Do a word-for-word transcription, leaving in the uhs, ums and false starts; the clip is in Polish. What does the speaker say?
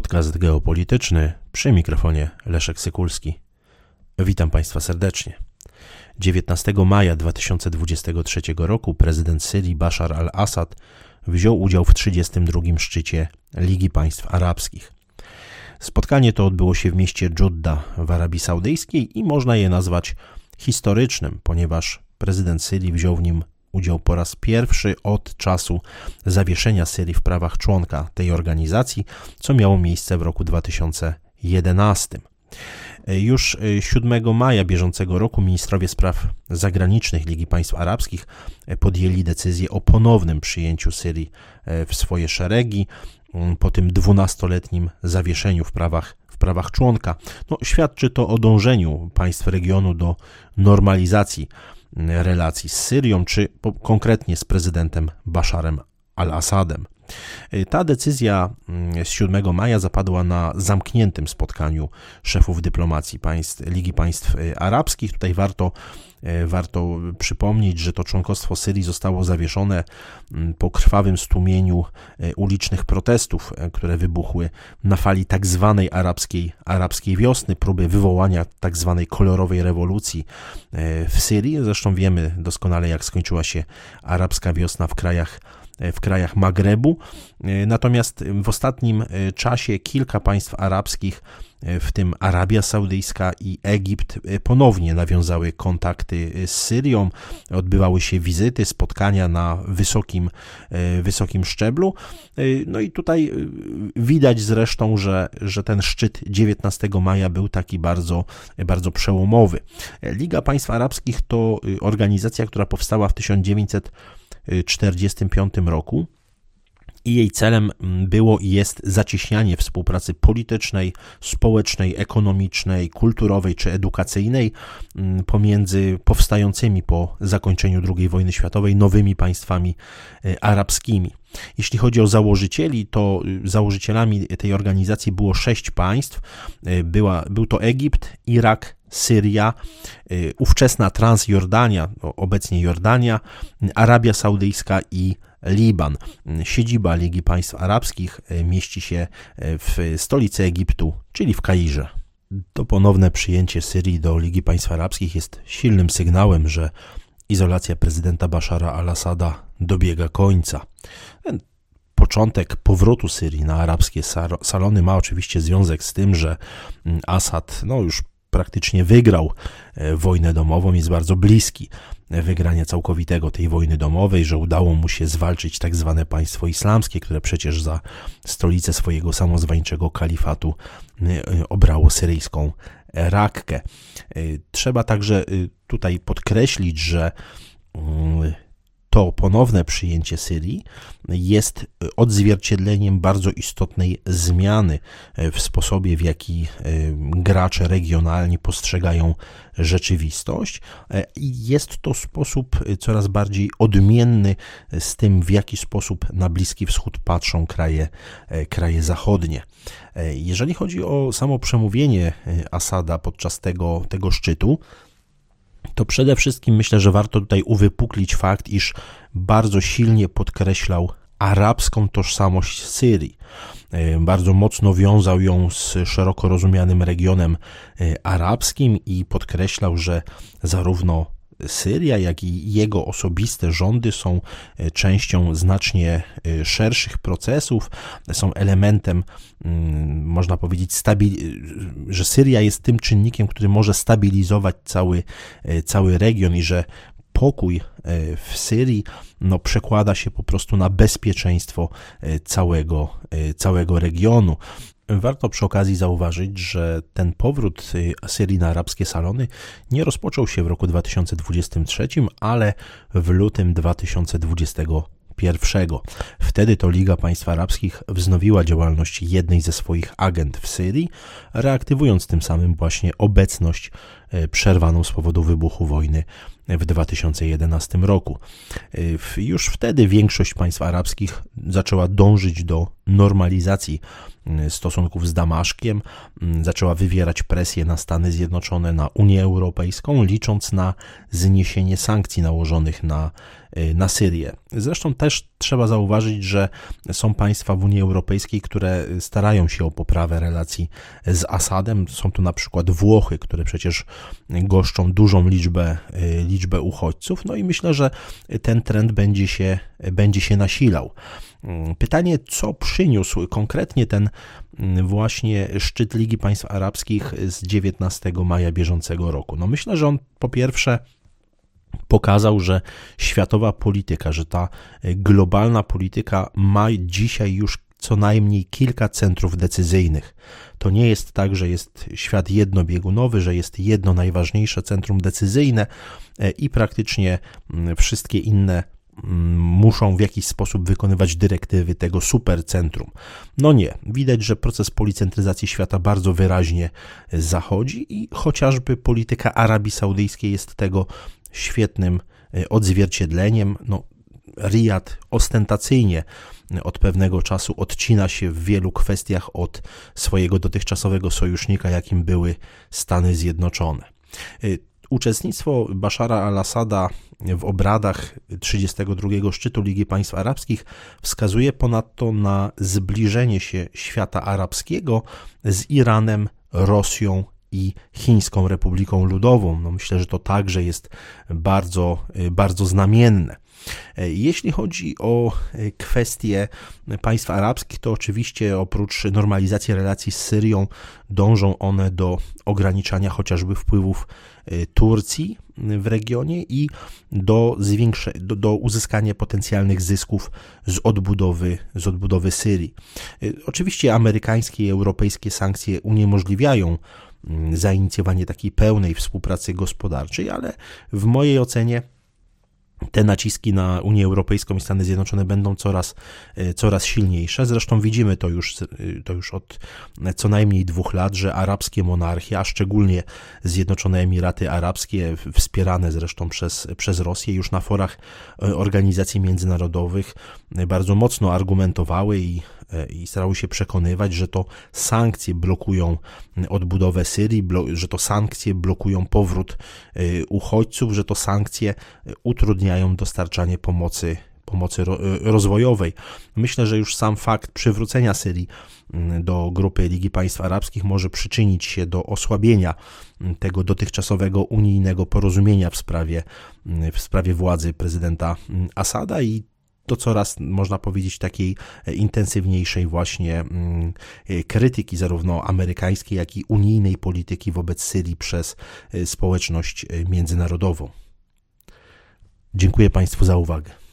Podcast geopolityczny, przy mikrofonie Leszek Sykulski. Witam Państwa serdecznie. dziewiętnastego maja dwa tysiące dwudziestego trzeciego roku prezydent Syrii Bashar al-Assad wziął udział w trzydziestym drugim szczycie Ligi Państw Arabskich. Spotkanie to odbyło się w mieście Dżudda w Arabii Saudyjskiej i można je nazwać historycznym, ponieważ prezydent Syrii wziął w nim udział po raz pierwszy od czasu zawieszenia Syrii w prawach członka tej organizacji, co miało miejsce w roku dwa tysiące jedenastym. Już siódmego maja bieżącego roku ministrowie spraw zagranicznych Ligi Państw Arabskich podjęli decyzję o ponownym przyjęciu Syrii w swoje szeregi po tym dwunastoletnim zawieszeniu w prawach, w prawach członka. No, świadczy to o dążeniu państw regionu do normalizacji relacji z Syrią, czy po, konkretnie z prezydentem Basharem al-Assadem. Ta decyzja z siódmego maja zapadła na zamkniętym spotkaniu szefów dyplomacji państw, Ligi Państw Arabskich. Tutaj warto, warto przypomnieć, że to członkostwo Syrii zostało zawieszone po krwawym stłumieniu ulicznych protestów, które wybuchły na fali tak zwanej arabskiej, arabskiej wiosny, próby wywołania tak zwanej kolorowej rewolucji w Syrii. Zresztą wiemy doskonale, jak skończyła się arabska wiosna w krajach w krajach Magrebu. Natomiast w ostatnim czasie kilka państw arabskich, w tym Arabia Saudyjska i Egipt, ponownie nawiązały kontakty z Syrią. Odbywały się wizyty, spotkania na wysokim, wysokim szczeblu. No i tutaj widać zresztą, że, że ten szczyt dziewiętnastego maja był taki bardzo, bardzo przełomowy. Liga Państw Arabskich to organizacja, która powstała w tysiąc dziewięćset czterdziestym piątym roku i jej celem było i jest zacieśnianie współpracy politycznej, społecznej, ekonomicznej, kulturowej czy edukacyjnej pomiędzy powstającymi po zakończeniu drugiej wojny światowej nowymi państwami arabskimi. Jeśli chodzi o założycieli, to założycielami tej organizacji było sześć państw. Była, był to Egipt, Irak, Syria, ówczesna Transjordania, obecnie Jordania, Arabia Saudyjska i Liban. Siedziba Ligi Państw Arabskich mieści się w stolicy Egiptu, czyli w Kairze. To ponowne przyjęcie Syrii do Ligi Państw Arabskich jest silnym sygnałem, że izolacja prezydenta Bashara al-Assada dobiega końca. Ten początek powrotu Syrii na arabskie salony ma oczywiście związek z tym, że Assad no już praktycznie wygrał wojnę domową, jest bardzo bliski wygrania całkowitego tej wojny domowej, że udało mu się zwalczyć tak zwane państwo islamskie, które przecież za stolicę swojego samozwańczego kalifatu obrało syryjską Rakkę. Trzeba także tutaj podkreślić, że to ponowne przyjęcie Syrii jest odzwierciedleniem bardzo istotnej zmiany w sposobie, w jaki gracze regionalni postrzegają rzeczywistość. Jest to sposób coraz bardziej odmienny z tym, w jaki sposób na Bliski Wschód patrzą kraje, kraje zachodnie. Jeżeli chodzi o samo przemówienie Assada podczas tego, tego szczytu, to przede wszystkim myślę, że warto tutaj uwypuklić fakt, iż bardzo silnie podkreślał arabską tożsamość Syrii. Bardzo mocno wiązał ją z szeroko rozumianym regionem arabskim i podkreślał, że zarówno Syria, jak i jego osobiste rządy są częścią znacznie szerszych procesów, są elementem, można powiedzieć, stabil- że Syria jest tym czynnikiem, który może stabilizować cały, cały region i że pokój w Syrii no, przekłada się po prostu na bezpieczeństwo całego, całego regionu. Warto przy okazji zauważyć, że ten powrót Syrii na arabskie salony nie rozpoczął się w roku dwa tysiące dwudziestym trzecim, ale w lutym dwa tysiące dwudziestego pierwszego. Wtedy to Liga Państw Arabskich wznowiła działalność jednej ze swoich agent w Syrii, reaktywując tym samym właśnie obecność przerwaną z powodu wybuchu wojny w dwa tysiące jedenastym roku. Już wtedy większość państw arabskich zaczęła dążyć do normalizacji stosunków z Damaszkiem, zaczęła wywierać presję na Stany Zjednoczone, na Unię Europejską, licząc na zniesienie sankcji nałożonych na, na Syrię. Zresztą też trzeba zauważyć, że są państwa w Unii Europejskiej, które starają się o poprawę relacji z Asadem. Są tu na przykład Włochy, które przecież goszczą dużą liczbę, liczbę uchodźców. No i myślę, że ten trend będzie się, będzie się nasilał. Pytanie, co przyniósł konkretnie ten właśnie szczyt Ligi Państw Arabskich z dziewiętnastego maja bieżącego roku? No myślę, że on po pierwsze pokazał, że światowa polityka, że ta globalna polityka ma dzisiaj już co najmniej kilka centrów decyzyjnych. To nie jest tak, że jest świat jednobiegunowy, że jest jedno najważniejsze centrum decyzyjne i praktycznie wszystkie inne muszą w jakiś sposób wykonywać dyrektywy tego supercentrum. No nie, widać, że proces policentryzacji świata bardzo wyraźnie zachodzi i chociażby polityka Arabii Saudyjskiej jest tego świetnym odzwierciedleniem. No, Rijad ostentacyjnie od pewnego czasu odcina się w wielu kwestiach od swojego dotychczasowego sojusznika, jakim były Stany Zjednoczone. Uczestnictwo Baszara al-Assada w obradach trzydziestego drugiego szczytu Ligi Państw Arabskich wskazuje ponadto na zbliżenie się świata arabskiego z Iranem, Rosją i Chińską Republiką Ludową. No myślę, że to także jest bardzo, bardzo znamienne. Jeśli chodzi o kwestie państw arabskich, to oczywiście oprócz normalizacji relacji z Syrią dążą one do ograniczania chociażby wpływów Turcji w regionie i do, zwiększe, do, do uzyskania potencjalnych zysków z odbudowy, z odbudowy Syrii. Oczywiście amerykańskie i europejskie sankcje uniemożliwiają zainicjowanie takiej pełnej współpracy gospodarczej, ale w mojej ocenie te naciski na Unię Europejską i Stany Zjednoczone będą coraz, coraz silniejsze. Zresztą widzimy to już, to już od co najmniej dwóch lat, że arabskie monarchie, a szczególnie Zjednoczone Emiraty Arabskie, wspierane zresztą przez, przez Rosję, już na forach organizacji międzynarodowych bardzo mocno argumentowały i i starały się przekonywać, że to sankcje blokują odbudowę Syrii, że to sankcje blokują powrót uchodźców, że to sankcje utrudniają dostarczanie pomocy, pomocy rozwojowej. Myślę, że już sam fakt przywrócenia Syrii do grupy Ligi Państw Arabskich może przyczynić się do osłabienia tego dotychczasowego unijnego porozumienia w sprawie, w sprawie władzy prezydenta Asada i do coraz, można powiedzieć, takiej intensywniejszej właśnie krytyki zarówno amerykańskiej, jak i unijnej polityki wobec Syrii przez społeczność międzynarodową. Dziękuję Państwu za uwagę.